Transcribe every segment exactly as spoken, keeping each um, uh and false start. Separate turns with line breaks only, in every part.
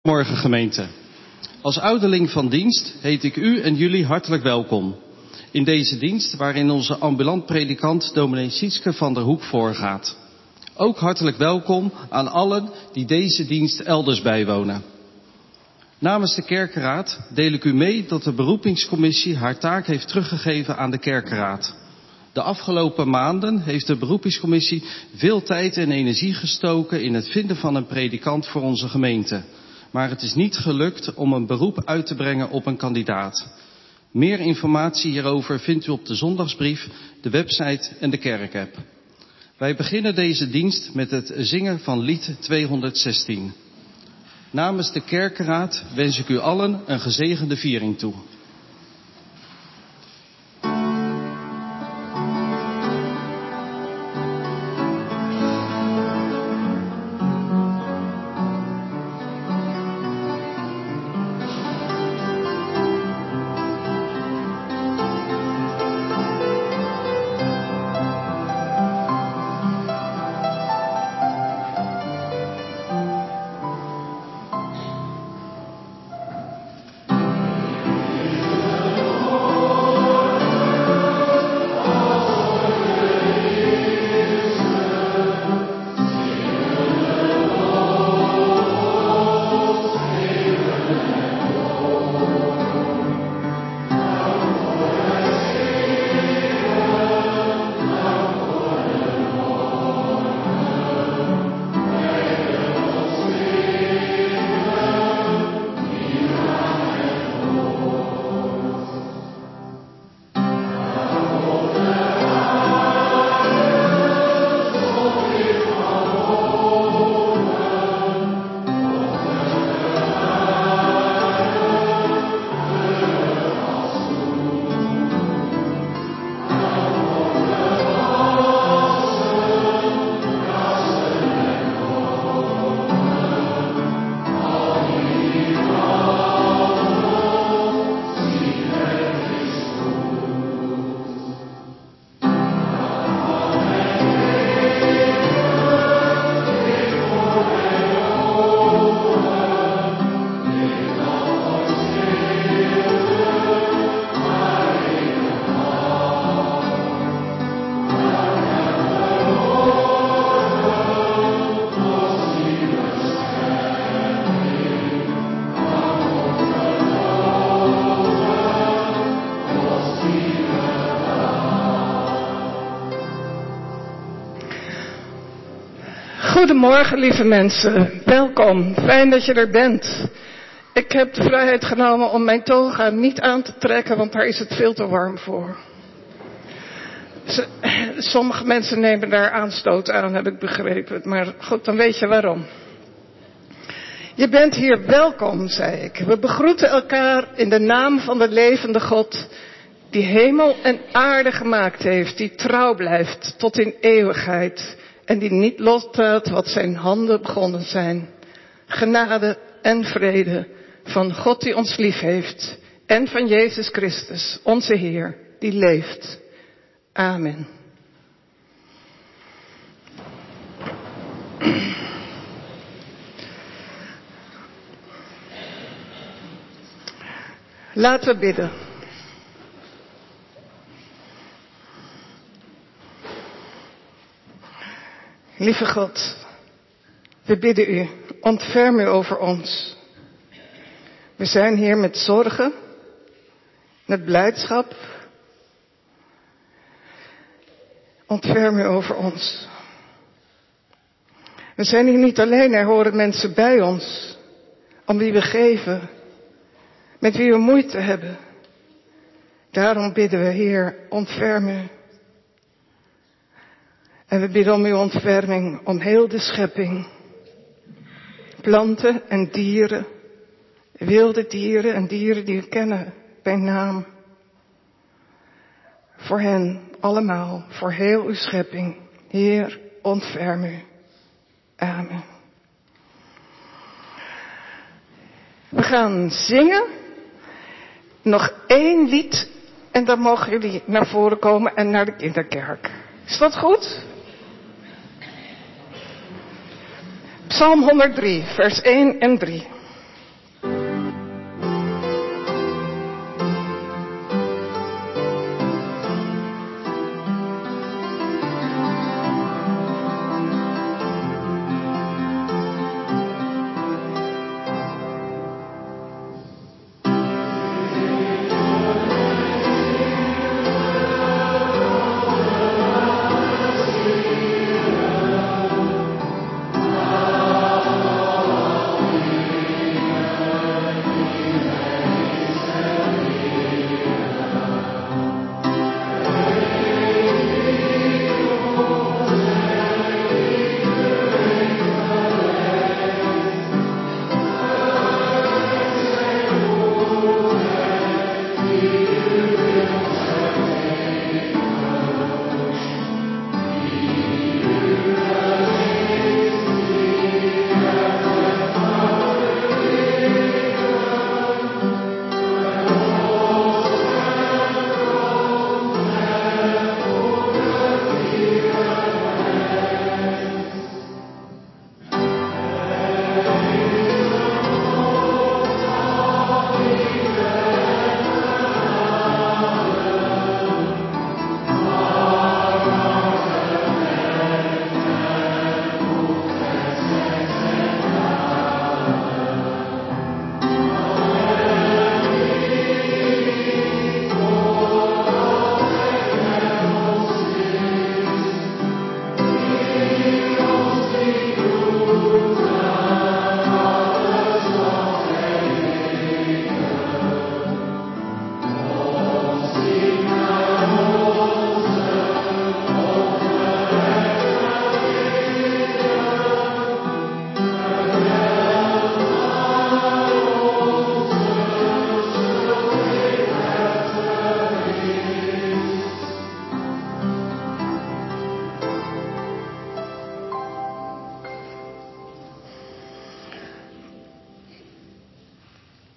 Morgen gemeente. Als ouderling van dienst heet ik u en jullie hartelijk welkom in deze dienst waarin onze ambulant predikant dominee Sietske van der Hoek voorgaat. Ook hartelijk welkom aan allen die deze dienst elders bijwonen. Namens de kerkenraad deel ik u mee dat de beroepingscommissie haar taak heeft teruggegeven aan de kerkenraad. De afgelopen maanden heeft de beroepingscommissie veel tijd en energie gestoken in het vinden van een predikant voor onze gemeente. Maar het is niet gelukt om een beroep uit te brengen op een kandidaat. Meer informatie hierover vindt u op de zondagsbrief, de website en de kerkapp. Wij beginnen deze dienst met het zingen van lied tweehonderdzestien. Namens de kerkenraad wens ik u allen een gezegende viering toe.
Goedemorgen lieve mensen, welkom, fijn dat je er bent. Ik heb de vrijheid genomen om mijn toga niet aan te trekken, want daar is het veel te warm voor. Sommige mensen nemen daar aanstoot aan, heb ik begrepen, maar goed, dan weet je waarom. Je bent hier welkom, zei ik. We begroeten elkaar in de naam van de levende God, die hemel en aarde gemaakt heeft, die trouw blijft tot in eeuwigheid. En die niet loslaat wat zijn handen begonnen zijn. Genade en vrede van God die ons lief heeft. En van Jezus Christus, onze Heer, die leeft. Amen. Laten we bidden. Lieve God, we bidden u, ontferm u over ons. We zijn hier met zorgen, met blijdschap. Ontferm u over ons. We zijn hier niet alleen, er horen mensen bij ons, om wie we geven, met wie we moeite hebben. Daarom bidden we, Heer, ontferm u. En we bidden om uw ontferming, om heel de schepping. Planten en dieren, wilde dieren en dieren die u kennen bij naam. Voor hen allemaal, voor heel uw schepping. Heer, ontferm u. Amen. We gaan zingen. Nog één lied en dan mogen jullie naar voren komen en naar de kinderkerk. Is dat goed? Psalm honderddrie, vers één en drie.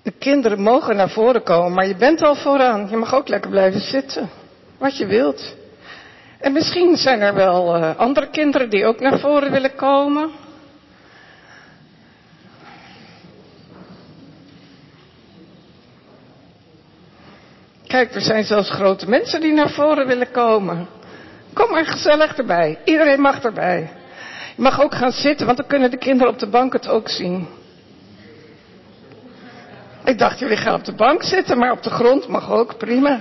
De kinderen mogen naar voren komen, maar je bent al vooraan. Je mag ook lekker blijven zitten. Wat je wilt. En misschien zijn er wel uh, andere kinderen die ook naar voren willen komen. Kijk, er zijn zelfs grote mensen die naar voren willen komen. Kom maar gezellig erbij. Iedereen mag erbij. Je mag ook gaan zitten, want dan kunnen de kinderen op de bank het ook zien. Ik dacht, jullie gaan op de bank zitten, maar op de grond mag ook, prima.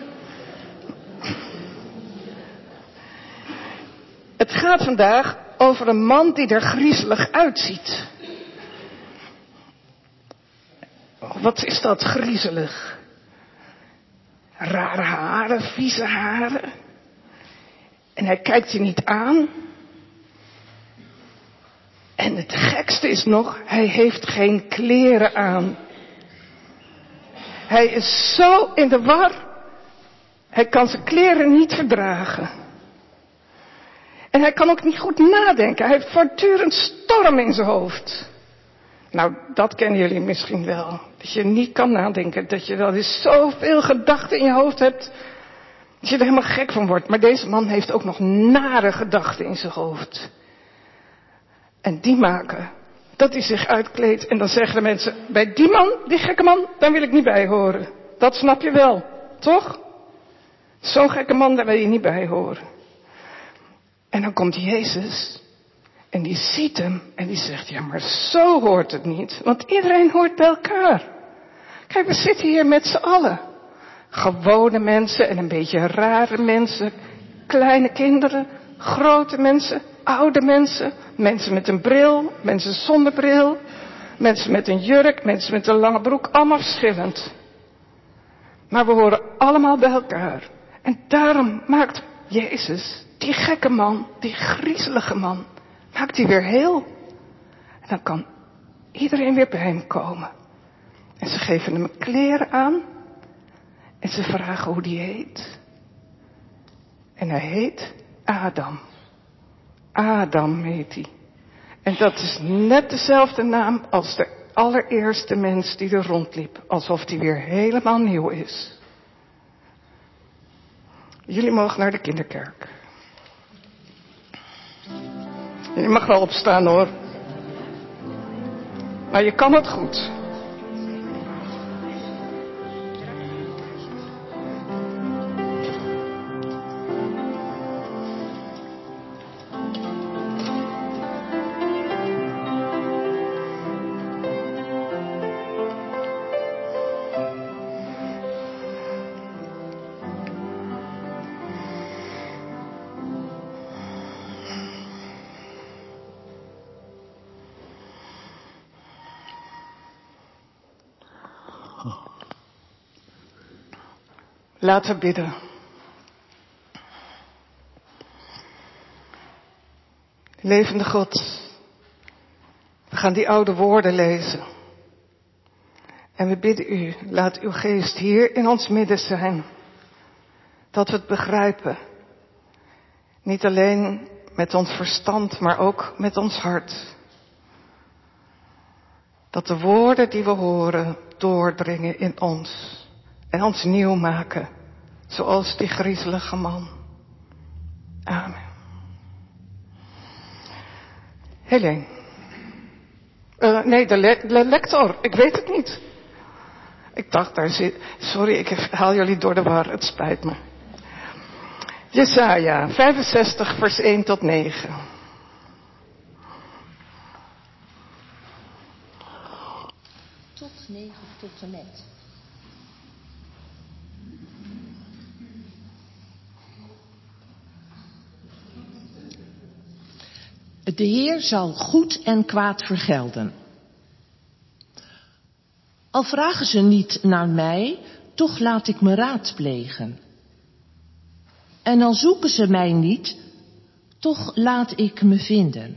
Het gaat vandaag over een man die er griezelig uitziet. Wat is dat, griezelig? Rare haren, vieze haren. En hij kijkt je niet aan. En het gekste is nog, hij heeft geen kleren aan. Hij is zo in de war. Hij kan zijn kleren niet verdragen. En hij kan ook niet goed nadenken. Hij heeft voortdurend storm in zijn hoofd. Nou, dat kennen jullie misschien wel. Dat je niet kan nadenken. Dat je wel eens zoveel gedachten in je hoofd hebt. Dat je er helemaal gek van wordt. Maar deze man heeft ook nog nare gedachten in zijn hoofd. En die maken dat hij zich uitkleedt. En dan zeggen de mensen, bij die man, die gekke man, daar wil ik niet bij horen. Dat snap je wel, toch? Zo'n gekke man, daar wil je niet bij horen. En dan komt Jezus. En die ziet hem en die zegt, ja maar zo hoort het niet. Want iedereen hoort bij elkaar. Kijk, we zitten hier met z'n allen. Gewone mensen en een beetje rare mensen. Kleine kinderen, grote mensen, oude mensen. Mensen met een bril, mensen zonder bril. Mensen met een jurk, mensen met een lange broek. Allemaal verschillend. Maar we horen allemaal bij elkaar. En daarom maakt Jezus, die gekke man, die griezelige man, maakt hij weer heel. En dan kan iedereen weer bij hem komen. En ze geven hem kleren aan. En ze vragen hoe die heet. En hij heet Adam. Adam heet hij. En dat is net dezelfde naam als de allereerste mens die er rondliep. Alsof die weer helemaal nieuw is. Jullie mogen naar de kinderkerk. Je mag wel opstaan hoor. Maar je kan het goed. Laten we bidden. Levende God, we gaan die oude woorden lezen. En we bidden u, laat uw geest hier in ons midden zijn. Dat we het begrijpen. Niet alleen met ons verstand, maar ook met ons hart. Dat de woorden die we horen doordringen in ons. En ons nieuw maken. Zoals die griezelige man. Amen. Helene. Uh, nee, de, le- de lector. Ik weet het niet. Ik dacht, daar zit... Sorry, ik haal jullie door de war. Het spijt me. Jesaja, vijfenzestig, vers één tot negen.
Tot negen tot en met. De Heer zal goed en kwaad vergelden. Al vragen ze niet naar mij, toch laat ik me raadplegen. En al zoeken ze mij niet, toch laat ik me vinden.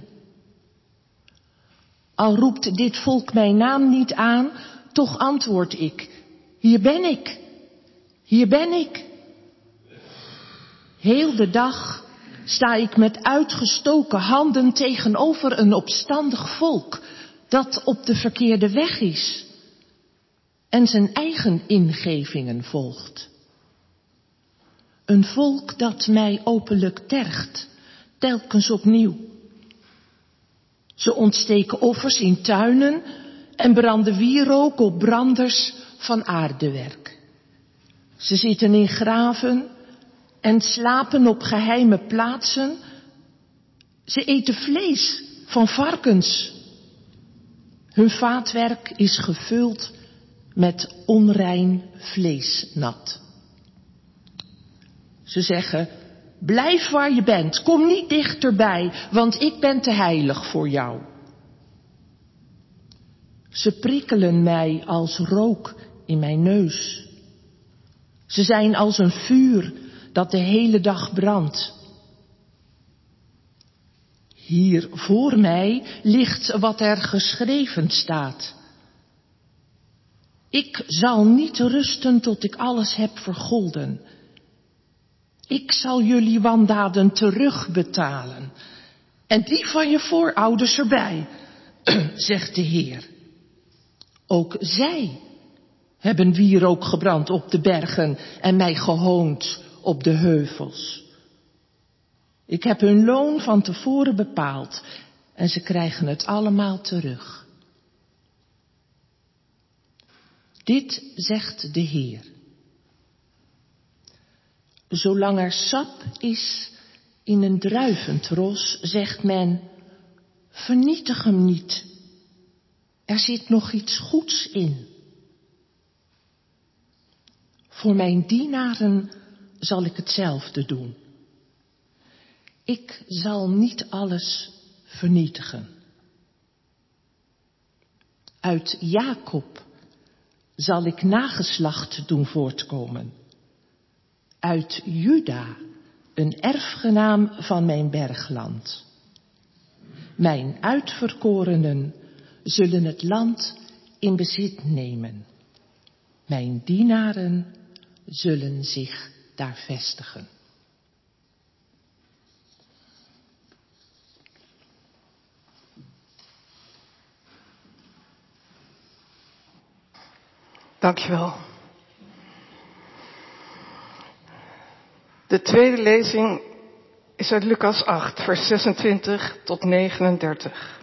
Al roept dit volk mijn naam niet aan, toch antwoord ik, hier ben ik, hier ben ik. Heel de dag sta ik met uitgestoken handen tegenover een opstandig volk dat op de verkeerde weg is. en zijn eigen ingevingen volgt. Een volk dat mij openlijk tergt, telkens opnieuw. Ze ontsteken offers in tuinen en branden wierook op branders van aardewerk. Ze zitten in graven en slapen op geheime plaatsen. Ze eten vlees van varkens. Hun vaatwerk is gevuld met onrein vleesnat. Ze zeggen, blijf waar je bent, kom niet dichterbij, want ik ben te heilig voor jou. Ze prikkelen mij als rook in mijn neus. Ze zijn als een vuur dat de hele dag brandt. Hier voor mij ligt wat er geschreven staat. Ik zal niet rusten tot ik alles heb vergolden. Ik zal jullie wandaden terugbetalen. En die van je voorouders erbij, zegt de Heer. Ook zij hebben wierook gebrand op de bergen en mij gehoond op de heuvels. Ik heb hun loon van tevoren bepaald en ze krijgen het allemaal terug. Dit zegt de Heer. Zolang er sap is in een druiventros, zegt men, vernietig hem niet. Er zit nog iets goeds in. Voor mijn dienaren zal ik hetzelfde doen. Ik zal niet alles vernietigen. Uit Jacob zal ik nageslacht doen voortkomen. Uit Juda een erfgenaam van mijn bergland. Mijn uitverkorenen zullen het land in bezit nemen. Mijn dienaren zullen zich daar vestigen.
Dankjewel. De tweede lezing is uit Lucas acht, vers zesentwintig tot negenendertig.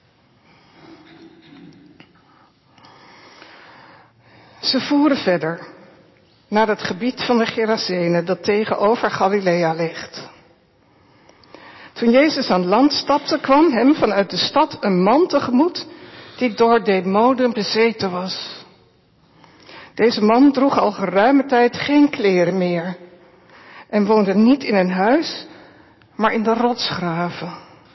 Ze voeren verder naar het gebied van de Gerazenen dat tegenover Galilea ligt. Toen Jezus aan land stapte, kwam hem vanuit de stad een man tegemoet die door demonen bezeten was. Deze man droeg al geruime tijd geen kleren meer en woonde niet in een huis, maar in de rotsgraven.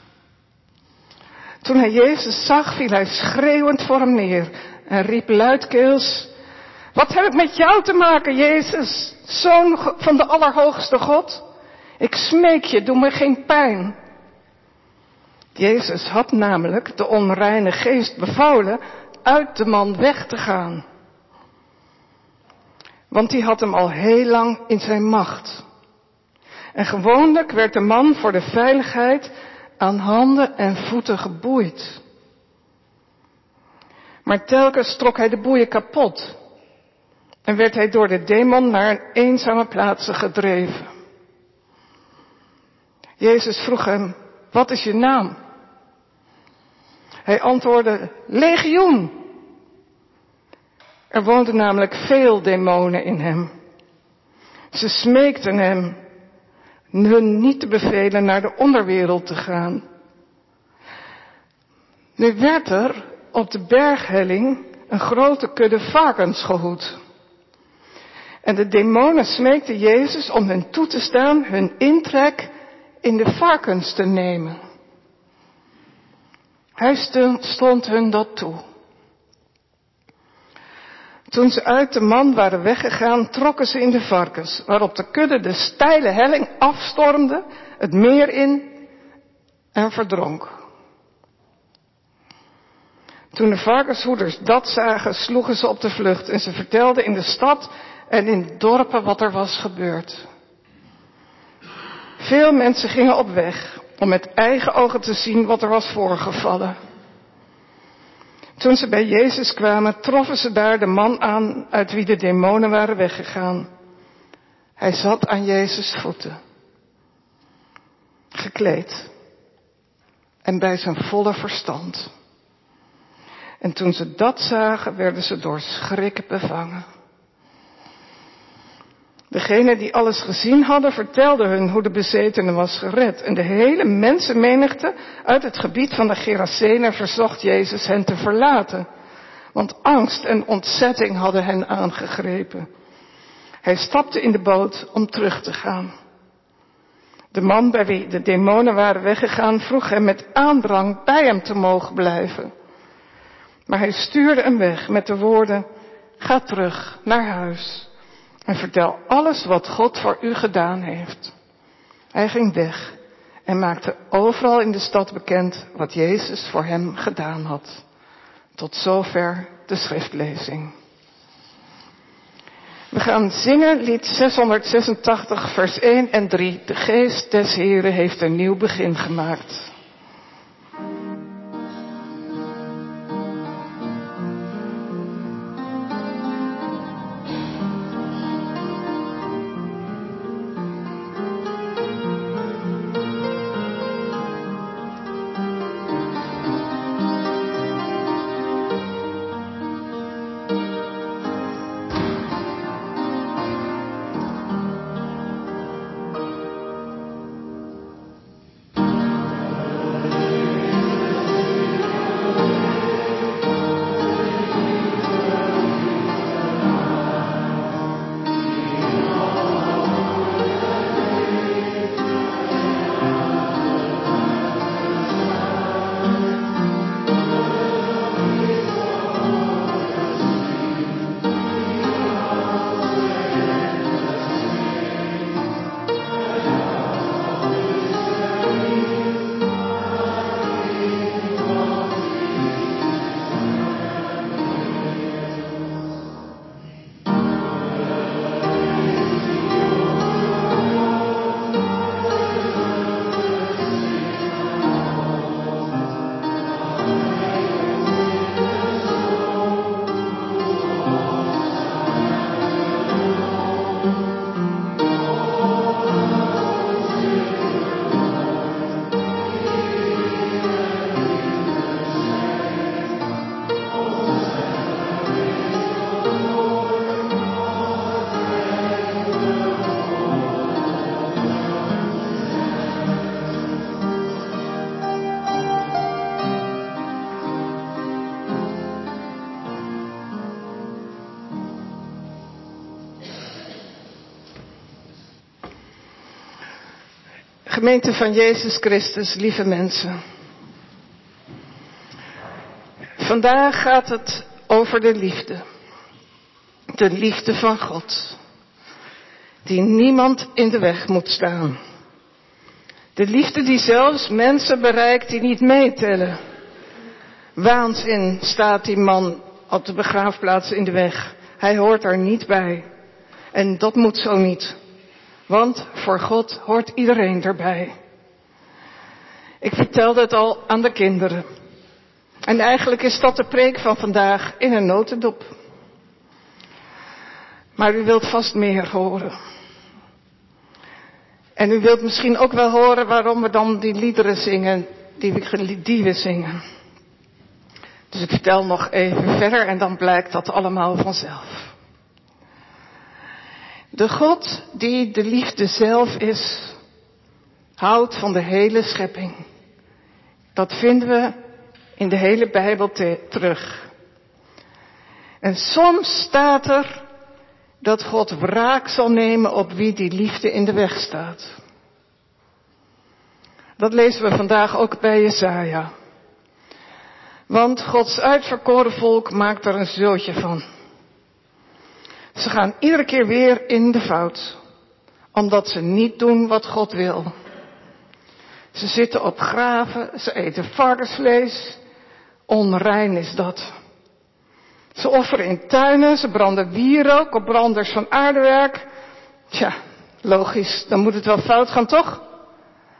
Toen hij Jezus zag, viel hij schreeuwend voor hem neer en riep luidkeels, wat heb ik met jou te maken, Jezus, Zoon van de Allerhoogste God? Ik smeek je, doe me geen pijn. Jezus had namelijk de onreine geest bevolen uit de man weg te gaan. Want die had hem al heel lang in zijn macht. En gewoonlijk werd de man voor de veiligheid aan handen en voeten geboeid. Maar telkens trok hij de boeien kapot. En werd hij door de demon naar een eenzame plaats gedreven. Jezus vroeg hem, wat is je naam? Hij antwoordde, legioen. Er woonden namelijk veel demonen in hem. Ze smeekten hem hun niet te bevelen naar de onderwereld te gaan. Nu werd er op de berghelling een grote kudde varkens gehoed. En de demonen smeekten Jezus om hen toe te staan hun intrek in de varkens te nemen. Hij stond hun dat toe. Toen ze uit de man waren weggegaan, trokken ze in de varkens, waarop de kudde de steile helling afstormde, het meer in en verdronk. Toen de varkenshoeders dat zagen, sloegen ze op de vlucht en ze vertelden in de stad en in de dorpen wat er was gebeurd. Veel mensen gingen op weg om met eigen ogen te zien wat er was voorgevallen. Toen ze bij Jezus kwamen, troffen ze daar de man aan uit wie de demonen waren weggegaan. Hij zat aan Jezus' voeten, gekleed en bij zijn volle verstand. En toen ze dat zagen, werden ze door schrik bevangen. Degenen die alles gezien hadden, vertelden hun hoe de bezetene was gered. En de hele mensenmenigte uit het gebied van de Gerasenen verzocht Jezus hen te verlaten. Want angst en ontzetting hadden hen aangegrepen. Hij stapte in de boot om terug te gaan. De man bij wie de demonen waren weggegaan vroeg hem met aandrang bij hem te mogen blijven. Maar hij stuurde hem weg met de woorden: ga terug naar huis en vertel alles wat God voor u gedaan heeft. Hij ging weg en maakte overal in de stad bekend wat Jezus voor hem gedaan had. Tot zover de schriftlezing. We gaan zingen lied zeshonderdzesentachtig vers één en drie. De geest des Heren heeft een nieuw begin gemaakt. Gemeente van Jezus Christus, lieve mensen. Vandaag gaat het over de liefde. De liefde van God. Die niemand in de weg moet staan. De liefde die zelfs mensen bereikt die niet meetellen. Waanzin staat die man op de begraafplaats in de weg. Hij hoort er niet bij. En dat moet zo niet. Want voor God hoort iedereen erbij. Ik vertelde het al aan de kinderen. En eigenlijk is dat de preek van vandaag in een notendop. Maar u wilt vast meer horen. En u wilt misschien ook wel horen waarom we dan die liederen zingen die we, die we zingen. Dus ik vertel nog even verder en dan blijkt dat allemaal vanzelf. De God die de liefde zelf is, houdt van de hele schepping. Dat vinden we in de hele Bijbel te- terug. En soms staat er dat God wraak zal nemen op wie die liefde in de weg staat. Dat lezen we vandaag ook bij Jesaja. Want Gods uitverkoren volk maakt er een zootje van. Ze gaan iedere keer weer in de fout, omdat ze niet doen wat God wil. Ze zitten op graven, ze eten varkensvlees. Onrein is dat. Ze offeren in tuinen, ze branden wierook op branders van aardewerk. Tja, logisch, dan moet het wel fout gaan, toch?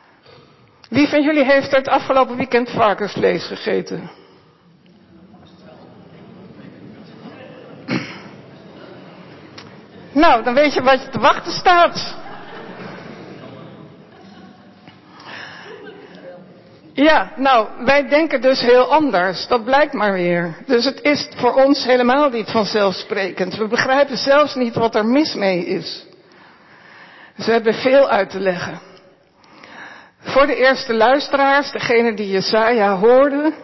Wie van jullie heeft er het afgelopen weekend varkensvlees gegeten? Nou, dan weet je wat je te wachten staat. Ja, nou, wij denken dus heel anders. Dat blijkt maar weer. Dus het is voor ons helemaal niet vanzelfsprekend. We begrijpen zelfs niet wat er mis mee is. Dus we hebben veel uit te leggen. Voor de eerste luisteraars, degene die Jesaja hoorde,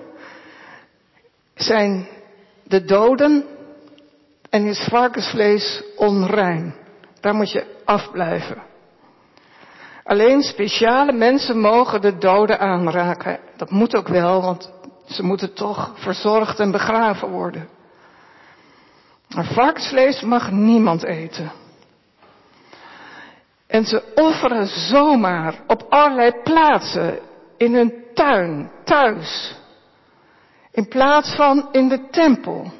zijn de doden en is varkensvlees onrein. Daar moet je afblijven. Alleen speciale mensen mogen de doden aanraken. Dat moet ook wel, want ze moeten toch verzorgd en begraven worden. Maar varkensvlees mag niemand eten. En ze offeren zomaar op allerlei plaatsen in hun tuin, thuis. In plaats van in de tempel.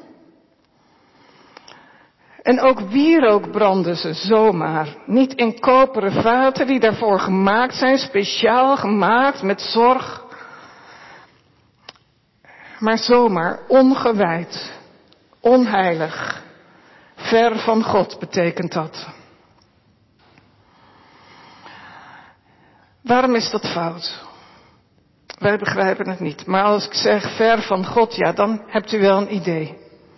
En ook wierook branden ze zomaar. Niet in koperen vaten die daarvoor gemaakt zijn, speciaal gemaakt met zorg. Maar zomaar, ongewijd, onheilig. Ver van God betekent dat. Waarom is dat fout? Wij begrijpen het niet. Maar als ik zeg ver van God, ja, dan hebt u wel een idee.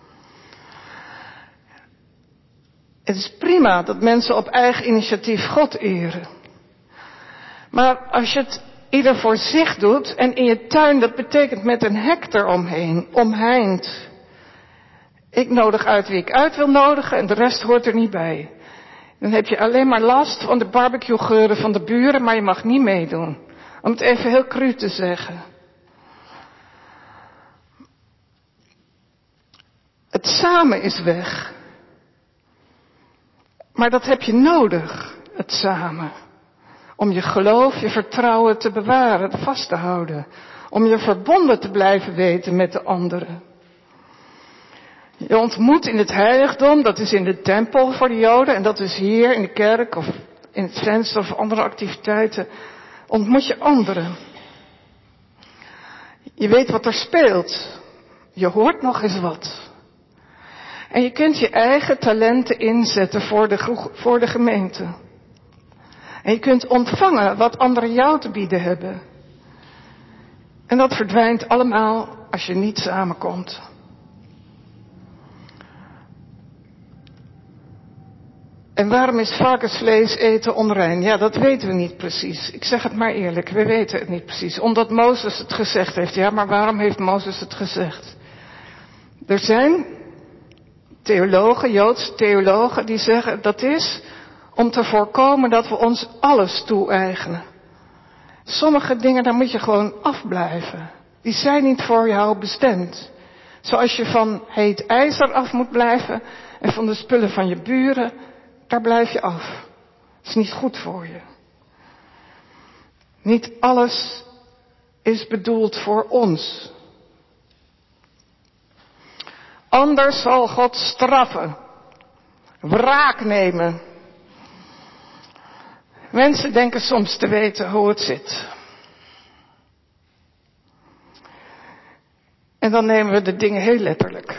Het is prima dat mensen op eigen initiatief God eren. Maar als je het ieder voor zich doet en in je tuin, dat betekent met een hek eromheen, omheind. Ik nodig uit wie ik uit wil nodigen en de rest hoort er niet bij. Dan heb je alleen maar last van de barbecuegeuren van de buren, maar je mag niet meedoen. Om het even heel cru te zeggen. Het samen is weg. Maar dat heb je nodig, het samen. Om je geloof, je vertrouwen te bewaren, vast te houden. Om je verbonden te blijven weten met de anderen. Je ontmoet in het heiligdom, dat is in de tempel voor de Joden. En dat is hier in de kerk of in het venster of andere activiteiten. Ontmoet je anderen. Je weet wat er speelt. Je hoort nog eens wat. En je kunt je eigen talenten inzetten voor de, voor de gemeente. En je kunt ontvangen wat anderen jou te bieden hebben. En dat verdwijnt allemaal als je niet samenkomt. En waarom is varkensvlees eten onrein? Ja, dat weten we niet precies. Ik zeg het maar eerlijk, we weten het niet precies. Omdat Mozes het gezegd heeft. Ja, maar waarom heeft Mozes het gezegd? Er zijn theologen, Joodse theologen, die zeggen dat is om te voorkomen dat we ons alles toe-eigenen. Sommige dingen, daar moet je gewoon afblijven. Die zijn niet voor jou bestemd. Zoals je van heet ijzer af moet blijven en van de spullen van je buren, daar blijf je af. Dat is niet goed voor je. Niet alles is bedoeld voor ons. Anders zal God straffen. Wraak nemen. Mensen denken soms te weten hoe het zit. En dan nemen we de dingen heel letterlijk.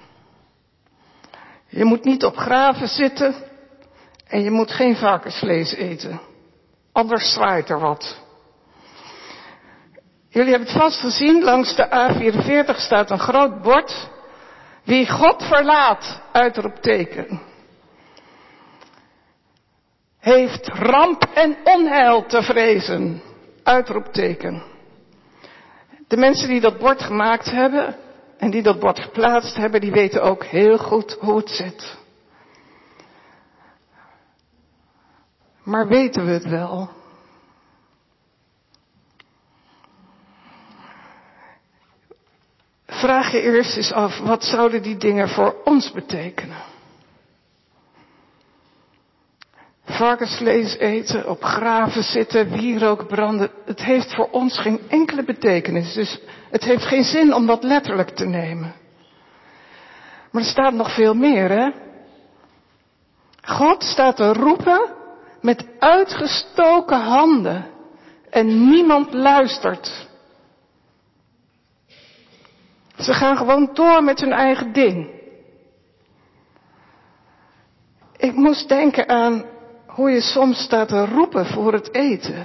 Je moet niet op graven zitten en je moet geen varkensvlees eten. Anders zwaait er wat. Jullie hebben het vast gezien, langs de A vierenveertig staat een groot bord. Wie God verlaat, uitroepteken, heeft ramp en onheil te vrezen, uitroepteken. De mensen die dat bord gemaakt hebben en die dat bord geplaatst hebben, die weten ook heel goed hoe het zit. Maar weten we het wel? Vraag je eerst eens af, wat zouden die dingen voor ons betekenen? Varkensvlees eten, op graven zitten, wierook branden. Het heeft voor ons geen enkele betekenis. Dus het heeft geen zin om dat letterlijk te nemen. Maar er staat nog veel meer, hè? God staat te roepen met uitgestoken handen. En niemand luistert. Ze gaan gewoon door met hun eigen ding. Ik moest denken aan hoe je soms staat te roepen voor het eten.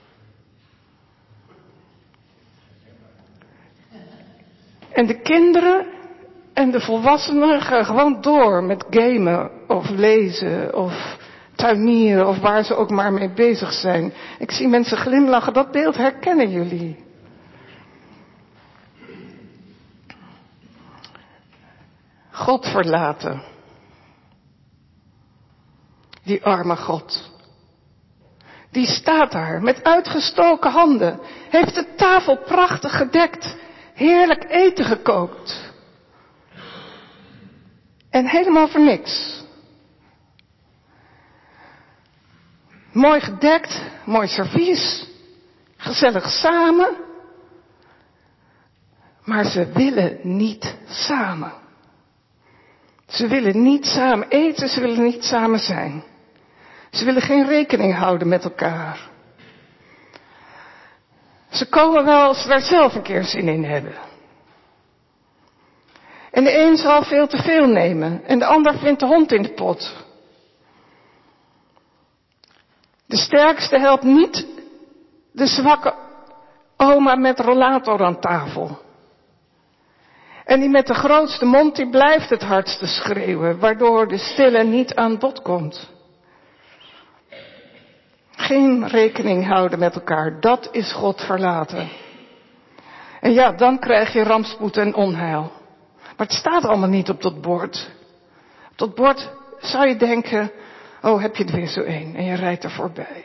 En de kinderen en de volwassenen gaan gewoon door met gamen of lezen of tuinieren of waar ze ook maar mee bezig zijn. Ik zie mensen glimlachen, dat beeld herkennen jullie. God verlaten. Die arme God. Die staat daar met uitgestoken handen. Heeft de tafel prachtig gedekt. Heerlijk eten gekookt. En helemaal voor niks. Mooi gedekt, mooi servies. Gezellig samen. Maar ze willen niet samen. Ze willen niet samen eten, ze willen niet samen zijn. Ze willen geen rekening houden met elkaar. Ze komen wel als ze daar zelf een keer zin in hebben. En de een zal veel te veel nemen en de ander vindt de hond in de pot. De sterkste helpt niet de zwakke oma met rollator aan tafel. En die met de grootste mond, die blijft het hardste schreeuwen, waardoor de stille niet aan bod komt. Geen rekening houden met elkaar, dat is God verlaten. En ja, dan krijg je rampspoed en onheil. Maar het staat allemaal niet op dat bord. Op dat bord zou je denken, oh heb je er weer zo een en je rijdt er voorbij.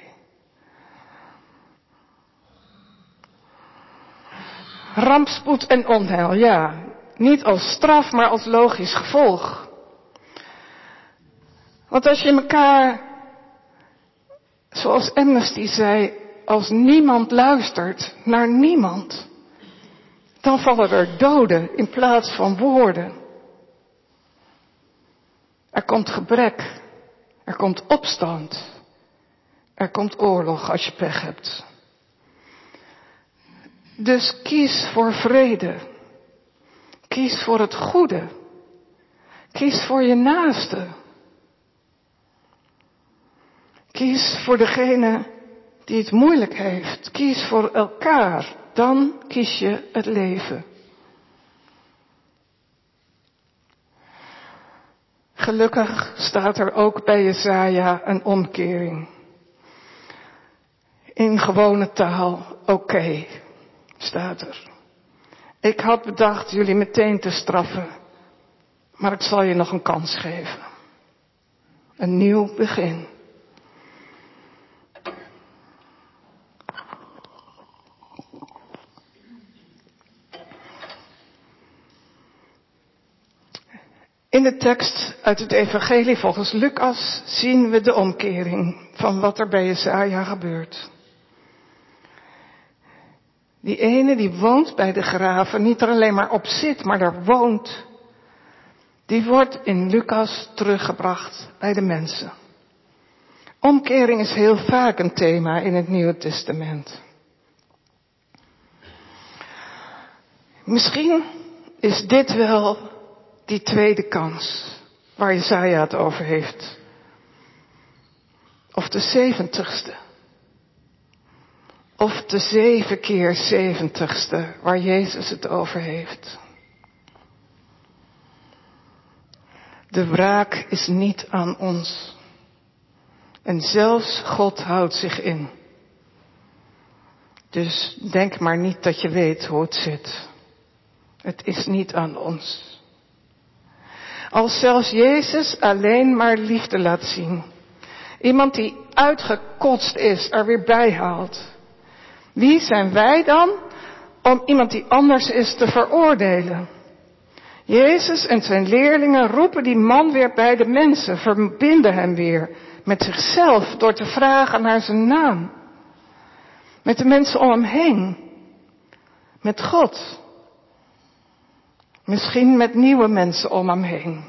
Rampspoed en onheil, ja. Niet als straf, maar als logisch gevolg. Want als je elkaar, zoals Amnesty zei, als niemand luistert naar niemand, dan vallen er doden in plaats van woorden. Er komt gebrek, er komt opstand, er komt oorlog als je pech hebt. Dus kies voor vrede. Kies voor het goede. Kies voor je naaste. Kies voor degene die het moeilijk heeft. Kies voor elkaar. Dan kies je het leven. Gelukkig staat er ook bij Jesaja een omkering. In gewone taal, oké, okay, staat er. Ik had bedacht jullie meteen te straffen, maar ik zal je nog een kans geven. Een nieuw begin. In de tekst uit het evangelie volgens Lucas zien we de omkering van wat er bij Jesaja gebeurt. Die ene die woont bij de graven, niet er alleen maar op zit, maar daar woont. Die wordt in Lucas teruggebracht bij de mensen. Omkering is heel vaak een thema in het Nieuwe Testament. Misschien is dit wel die tweede kans waar Jesaja het over heeft. Of de zeventigste. Of de zeven keer zeventigste waar Jezus het over heeft. De wraak is niet aan ons. En zelfs God houdt zich in. Dus denk maar niet dat je weet hoe het zit. Het is niet aan ons. Als zelfs Jezus alleen maar liefde laat zien. Iemand die uitgekotst is, er weer bij haalt. Wie zijn wij dan om iemand die anders is te veroordelen? Jezus en zijn leerlingen roepen die man weer bij de mensen, verbinden hem weer met zichzelf door te vragen naar zijn naam. Met de mensen om hem heen. Met God. Misschien met nieuwe mensen om hem heen.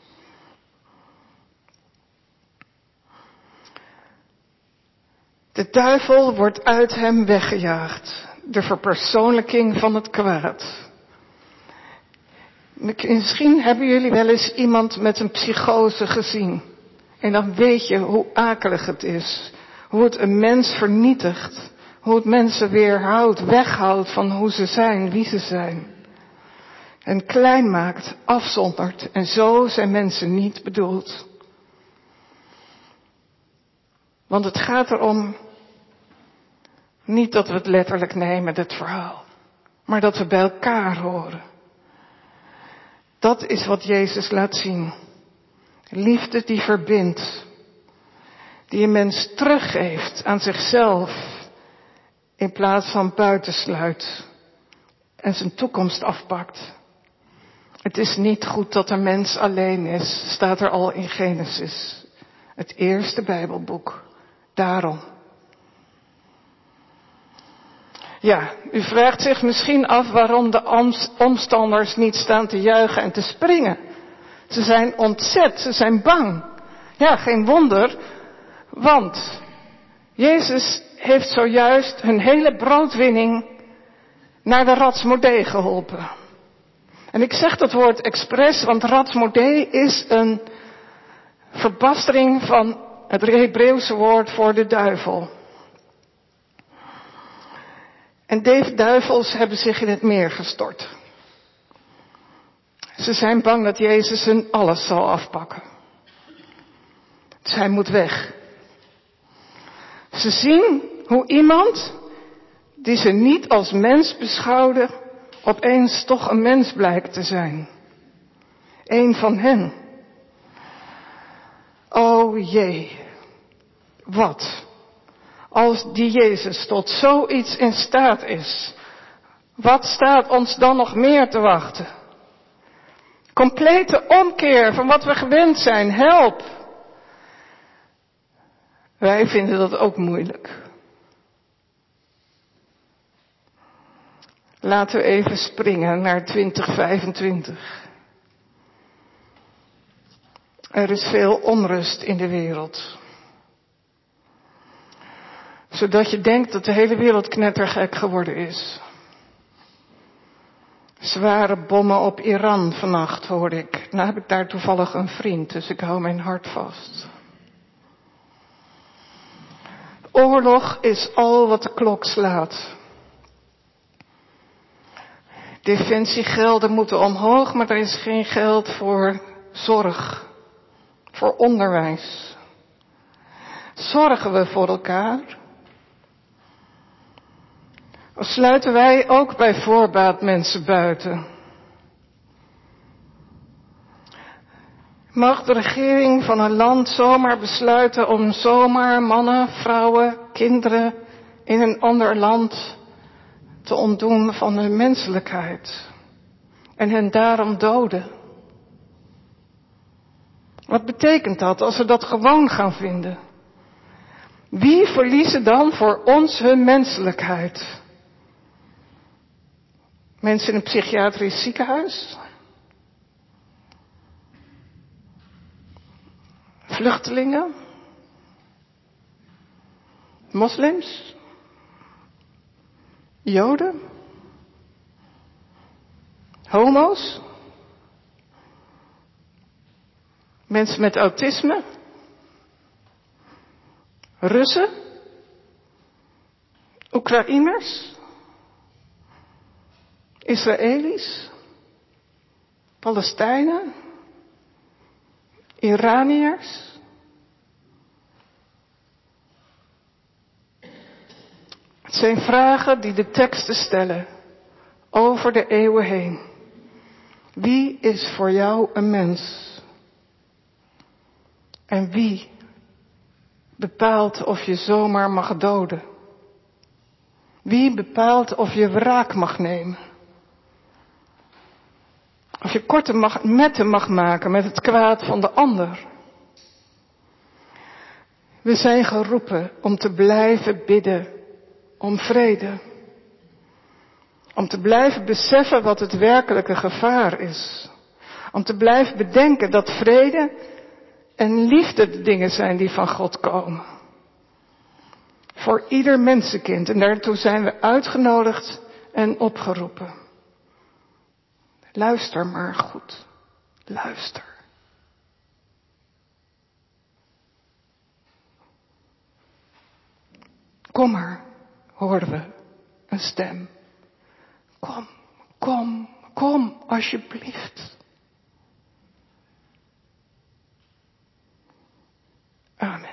De duivel wordt uit hem weggejaagd. De verpersoonlijking van het kwaad. Misschien hebben jullie wel eens iemand met een psychose gezien. En dan weet je hoe akelig het is. Hoe het een mens vernietigt. Hoe het mensen weerhoudt, weghoudt van hoe ze zijn, wie ze zijn. En klein maakt, afzondert. En zo zijn mensen niet bedoeld. Want het gaat erom niet dat we het letterlijk nemen, dit verhaal. Maar dat we bij elkaar horen. Dat is wat Jezus laat zien. Liefde die verbindt. Die een mens teruggeeft aan zichzelf. In plaats van buitensluit. En zijn toekomst afpakt. Het is niet goed dat een mens alleen is. Staat er al in Genesis. Het eerste Bijbelboek. Daarom. Ja, u vraagt zich misschien af waarom de omstanders niet staan te juichen en te springen. Ze zijn ontzet, ze zijn bang. Ja, geen wonder, want Jezus heeft zojuist hun hele broodwinning naar de Ratsmodee geholpen. En ik zeg dat woord expres, want Ratsmodee is een verbastering van het Hebreeuwse woord voor de duivel. En deze duivels hebben zich in het meer gestort. Ze zijn bang dat Jezus hun alles zal afpakken. Dus hij moet weg. Ze zien hoe iemand die ze niet als mens beschouwde, opeens toch een mens blijkt te zijn. Eén van hen. O jee, wat? Als die Jezus tot zoiets in staat is, wat staat ons dan nog meer te wachten? Complete omkeer van wat we gewend zijn, help! Wij vinden dat ook moeilijk. Laten we even springen naar twintig vijfentwintig. Er is veel onrust in de wereld. Zodat je denkt dat de hele wereld knettergek geworden is. Zware bommen op Iran vannacht hoorde ik. Nou heb ik daar toevallig een vriend, dus ik hou mijn hart vast. Oorlog is al wat de klok slaat. Defensiegelden moeten omhoog, maar er is geen geld voor zorg. Voor onderwijs. Zorgen we voor elkaar? Of sluiten wij ook bij voorbaat mensen buiten? Mag de regering van een land zomaar besluiten om zomaar mannen, vrouwen, kinderen in een ander land te ontdoen van hun menselijkheid en hen daarom doden? Wat betekent dat als we dat gewoon gaan vinden? Wie verliezen dan voor ons hun menselijkheid? Mensen in een psychiatrisch ziekenhuis? Vluchtelingen? Moslims? Joden? Homo's? Mensen met autisme? Russen? Oekraïners? Israëli's? Palestijnen? Iraniërs? Het zijn vragen die de teksten stellen over de eeuwen heen. Wie is voor jou een mens? En wie bepaalt of je zomaar mag doden? Wie bepaalt of je wraak mag nemen? Of je korte mag, metten mag maken met het kwaad van de ander? We zijn geroepen om te blijven bidden om vrede. Om te blijven beseffen wat het werkelijke gevaar is. Om te blijven bedenken dat vrede en liefde de dingen zijn die van God komen. Voor ieder mensenkind. En daartoe zijn we uitgenodigd en opgeroepen. Luister maar goed. Luister. Kom maar, hoorden we een stem. Kom, kom, kom, alsjeblieft. Amen.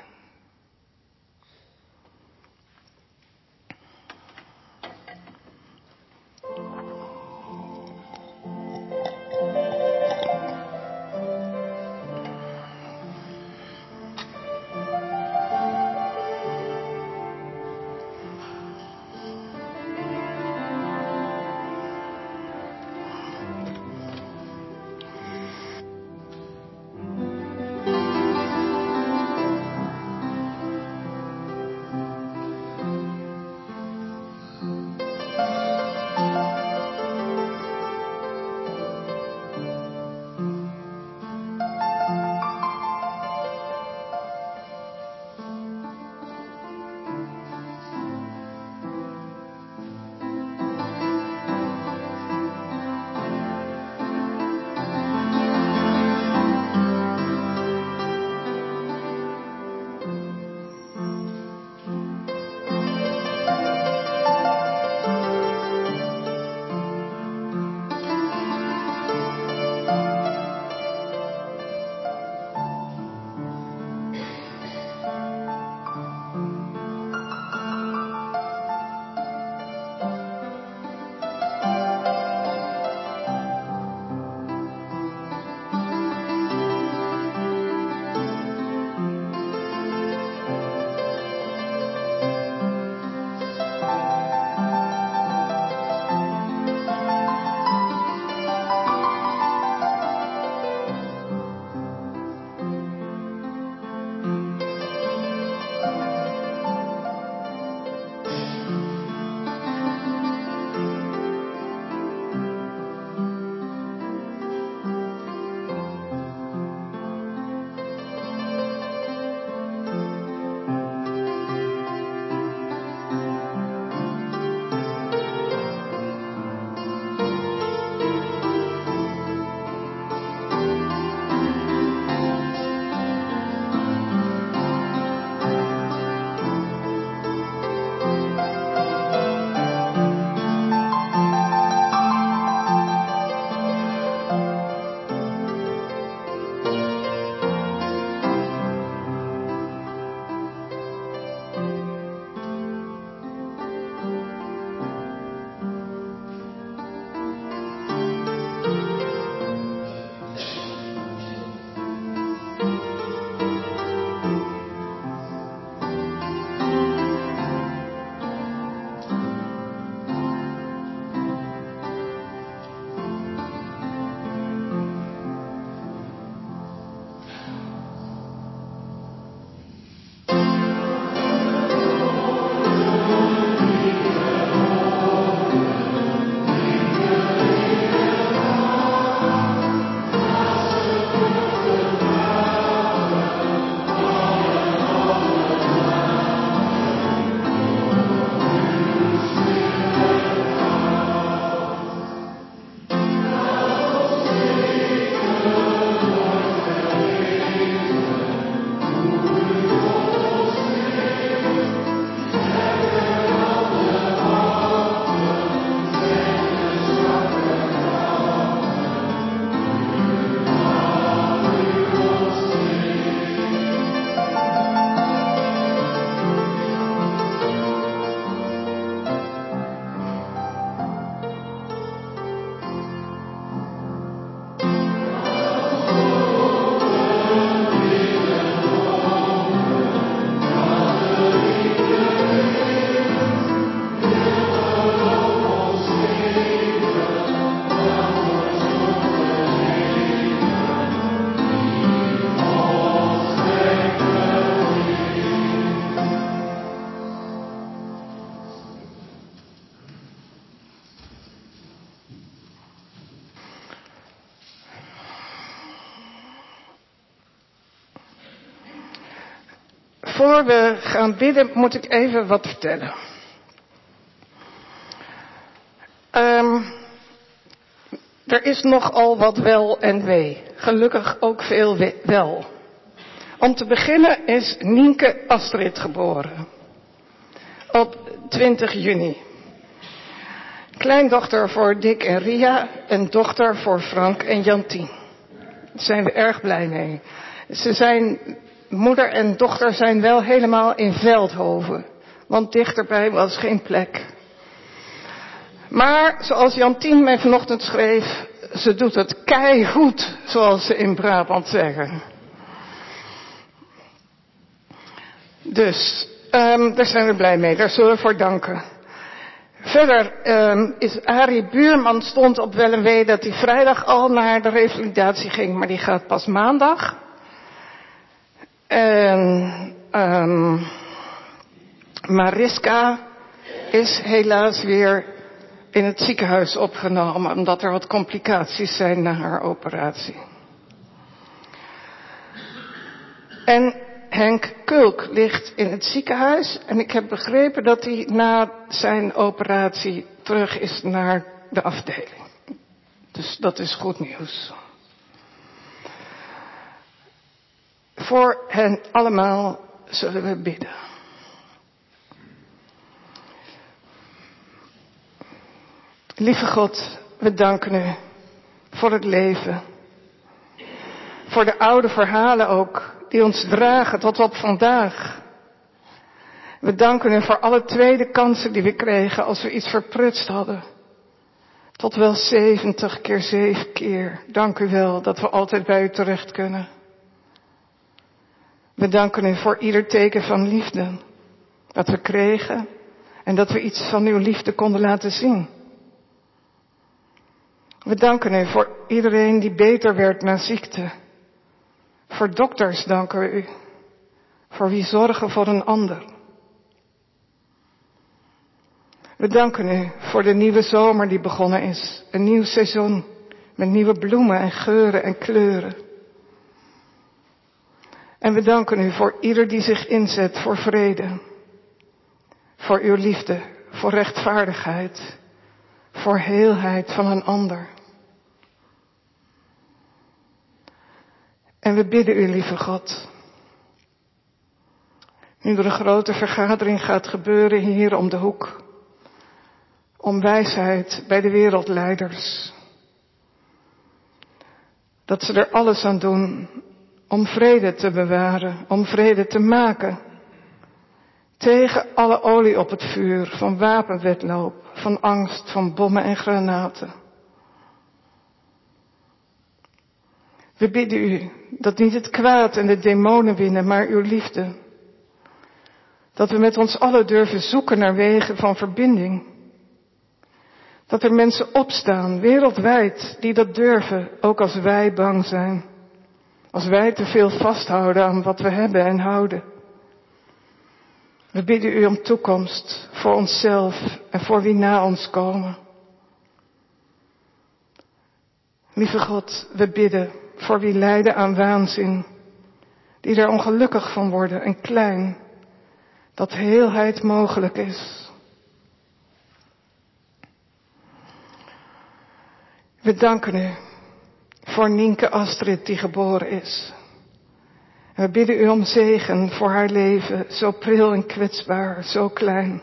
Voor we gaan bidden moet ik even wat vertellen. Um, er is nogal wat wel en wee. Gelukkig ook veel we- wel. Om te beginnen is Nienke Astrid geboren. op twintig juni. Kleindochter voor Dick en Ria en dochter voor Frank en Jantien. Daar zijn we erg blij mee. Ze zijn, moeder en dochter zijn wel helemaal in Veldhoven. Want dichterbij was geen plek. Maar zoals Jantien mij vanochtend schreef, ze doet het keigoed, zoals ze in Brabant zeggen. Dus, um, daar zijn we blij mee, daar zullen we voor danken. Verder um, is Arie Buurman stond op wel en wee dat hij vrijdag al naar de revalidatie ging, maar die gaat pas maandag. En um, Mariska is helaas weer in het ziekenhuis opgenomen, omdat er wat complicaties zijn na haar operatie. En Henk Kulk ligt in het ziekenhuis en ik heb begrepen dat hij na zijn operatie terug is naar de afdeling. Dus dat is goed nieuws. Voor hen allemaal zullen we bidden. Lieve God, we danken u voor het leven. Voor de oude verhalen ook, die ons dragen tot op vandaag. We danken u voor alle tweede kansen die we kregen als we iets verprutst hadden. Tot wel zeventig keer zeven keer. Dank u wel dat we altijd bij u terecht kunnen. We danken u voor ieder teken van liefde dat we kregen en dat we iets van uw liefde konden laten zien. We danken u voor iedereen die beter werd na ziekte. Voor dokters danken we u. Voor wie zorgen voor een ander. We danken u voor de nieuwe zomer die begonnen is. Een nieuw seizoen met nieuwe bloemen en geuren en kleuren. En we danken u voor ieder die zich inzet voor vrede. Voor uw liefde, voor rechtvaardigheid, voor heelheid van een ander. En we bidden u, lieve God, nu er een grote vergadering gaat gebeuren hier om de hoek, om wijsheid bij de wereldleiders. Dat ze er alles aan doen om vrede te bewaren, om vrede te maken. Tegen alle olie op het vuur van wapenwedloop, van angst, van bommen en granaten. We bidden u dat niet het kwaad en de demonen winnen, maar uw liefde. Dat we met ons allen durven zoeken naar wegen van verbinding. Dat er mensen opstaan, wereldwijd, die dat durven, ook als wij bang zijn. Als wij te veel vasthouden aan wat we hebben en houden. We bidden u om toekomst voor onszelf en voor wie na ons komen. Lieve God, we bidden voor wie lijden aan waanzin, die er ongelukkig van worden en klein, dat heelheid mogelijk is. We danken u voor Nienke Astrid die geboren is. En we bidden u om zegen voor haar leven, zo pril en kwetsbaar, zo klein.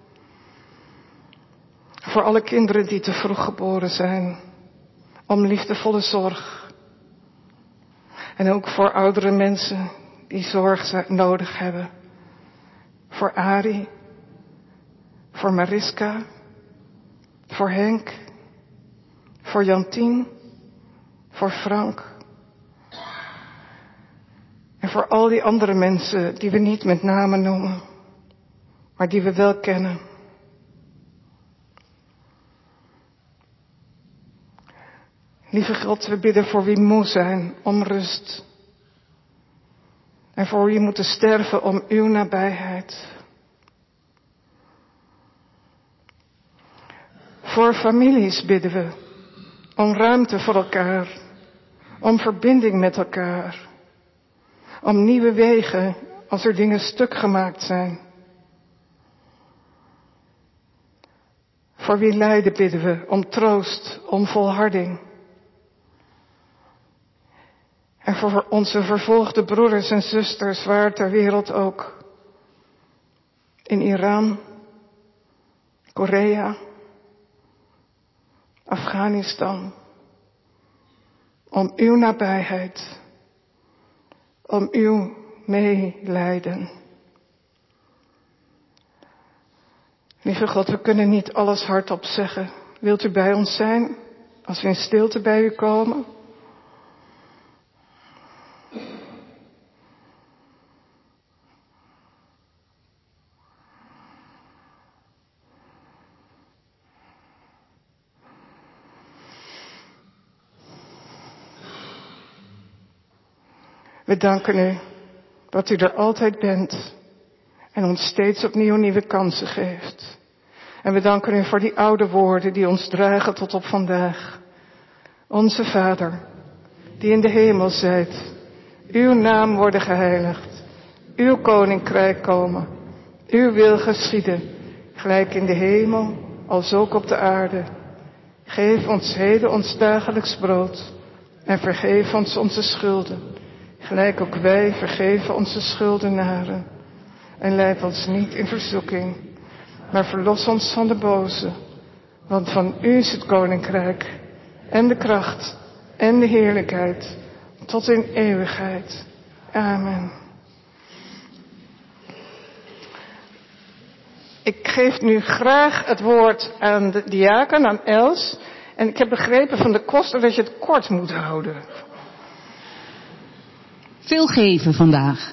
Voor alle kinderen die te vroeg geboren zijn, om liefdevolle zorg. En ook voor oudere mensen die zorg nodig hebben. Voor Arie, voor Mariska, voor Henk, voor Jantien, voor Frank. En voor al die andere mensen die we niet met name noemen, maar die we wel kennen. Lieve God, we bidden voor wie moe zijn om rust. En voor wie moeten sterven om uw nabijheid. Voor families bidden we om ruimte voor elkaar, om verbinding met elkaar, om nieuwe wegen als er dingen stuk gemaakt zijn. Voor wie lijden bidden we om troost, om volharding. En voor onze vervolgde broeders en zusters waar ter wereld ook. In Iran, Korea, Afghanistan, om uw nabijheid, om uw meelijden. Lieve God, we kunnen niet alles hardop zeggen. Wilt u bij ons zijn als we in stilte bij u komen? We danken u dat u er altijd bent en ons steeds opnieuw nieuwe kansen geeft. En we danken u voor die oude woorden die ons dragen tot op vandaag. Onze Vader, die in de hemel zijt, uw naam worden geheiligd, uw koninkrijk komen, uw wil geschieden, gelijk in de hemel als ook op de aarde. Geef ons heden ons dagelijks brood en vergeef ons onze schulden, gelijk ook wij vergeven onze schuldenaren. En leid ons niet in verzoeking, maar verlos ons van de boze. Want van u is het koninkrijk en de kracht en de heerlijkheid tot in eeuwigheid. Amen. Ik geef nu graag het woord aan de diaken, aan Els. En ik heb begrepen van de koster dat je het kort moet houden.
Veel geven vandaag.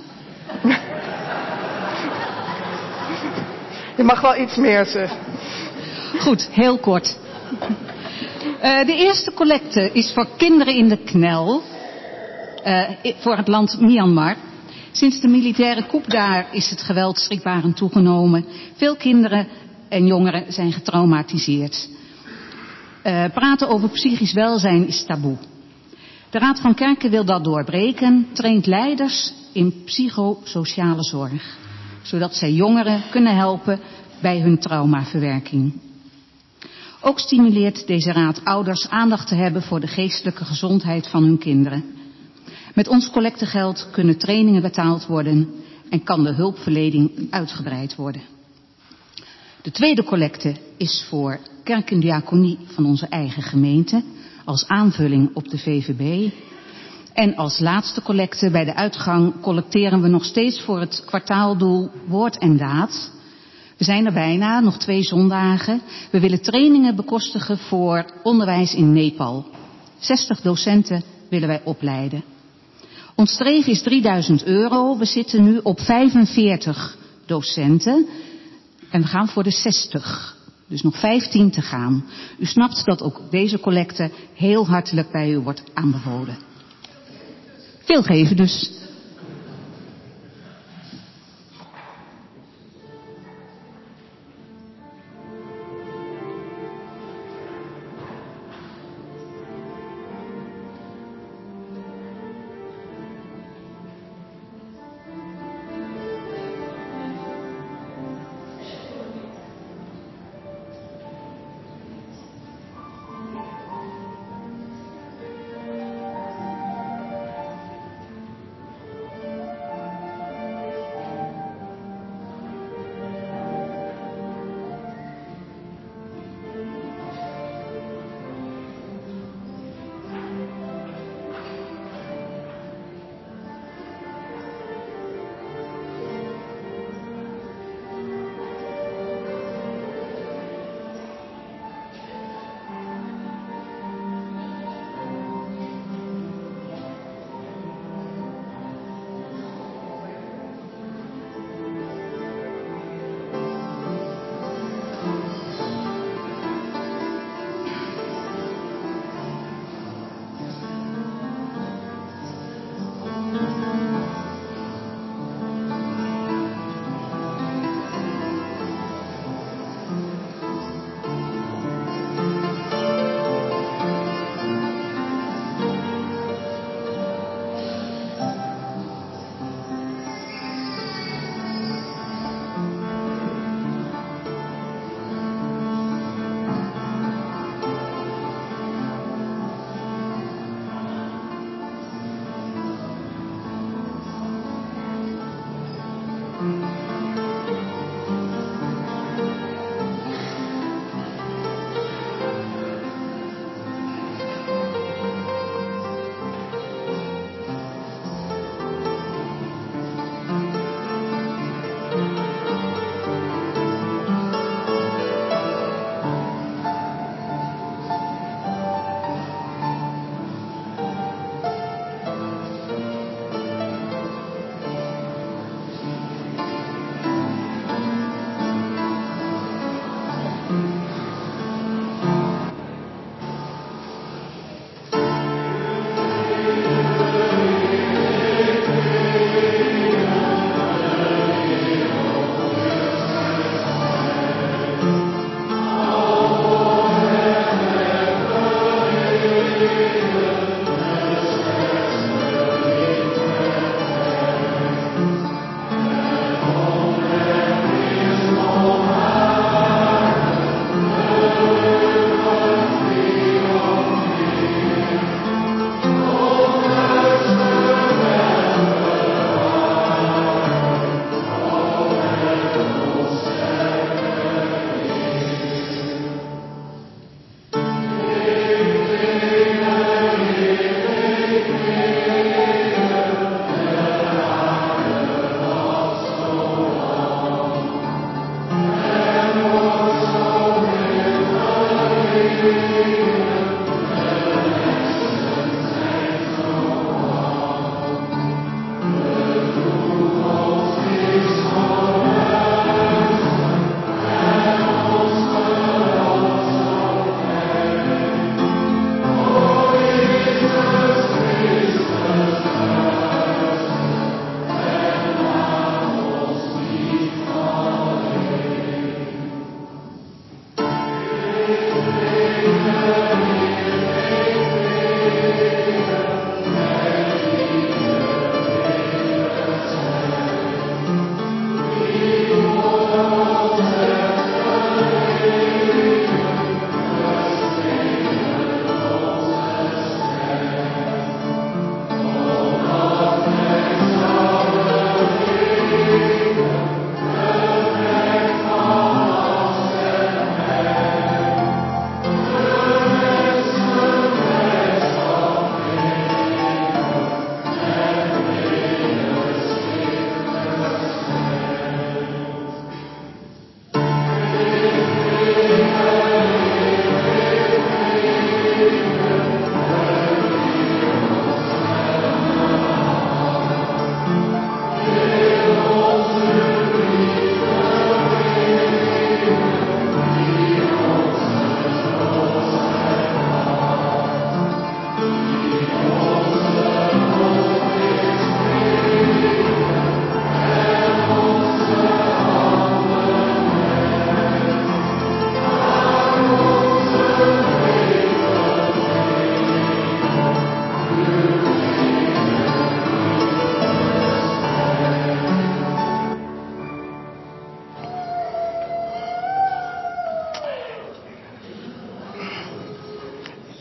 Je mag wel iets meer zeggen.
Goed, heel kort. Uh, de eerste collecte is voor kinderen in de knel. Uh, voor het land Myanmar. Sinds de militaire coup daar is het geweld schrikbarend toegenomen. Veel kinderen en jongeren zijn getraumatiseerd. Uh, praten over psychisch welzijn is taboe. De Raad van Kerken wil dat doorbreken, traint leiders in psychosociale zorg, zodat zij jongeren kunnen helpen bij hun traumaverwerking. Ook stimuleert deze raad ouders aandacht te hebben voor de geestelijke gezondheid van hun kinderen. Met ons collectegeld kunnen trainingen betaald worden en kan de hulpverlening uitgebreid worden. De tweede collecte is voor kerk en diaconie van onze eigen gemeente, als aanvulling op de V V B. En als laatste collecte bij de uitgang collecteren we nog steeds voor het kwartaaldoel Woord en Daad. We zijn er bijna, nog twee zondagen. We willen trainingen bekostigen voor onderwijs in Nepal. zestig docenten willen wij opleiden. Ons streven is drieduizend euro. We zitten nu op vijfenveertig docenten. En we gaan voor de zestig. Dus nog vijftien te gaan. U snapt dat ook deze collecte heel hartelijk bij u wordt aanbevolen. Veel geven dus.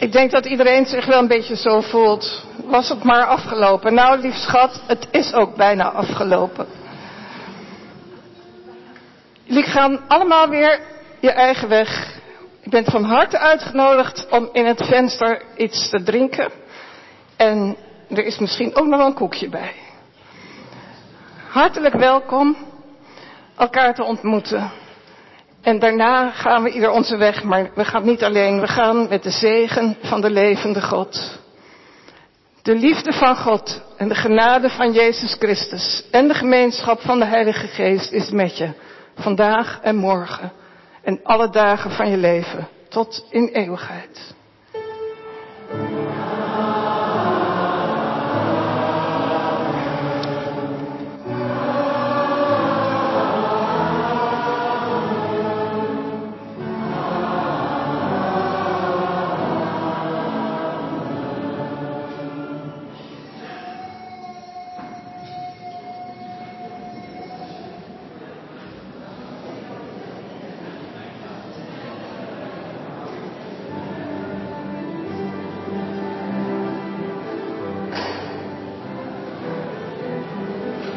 Ik denk dat iedereen zich wel een beetje zo voelt. Was het maar afgelopen. Nou, lief schat, het is ook bijna afgelopen. Jullie gaan allemaal weer je eigen weg. Je bent van harte uitgenodigd om in het venster iets te drinken. En er is misschien ook nog wel een koekje bij. Hartelijk welkom elkaar te ontmoeten. En daarna gaan we ieder onze weg, maar we gaan niet alleen. We gaan met de zegen van de levende God. De liefde van God en de genade van Jezus Christus en de gemeenschap van de Heilige Geest is met je. Vandaag en morgen en alle dagen van je leven tot in eeuwigheid.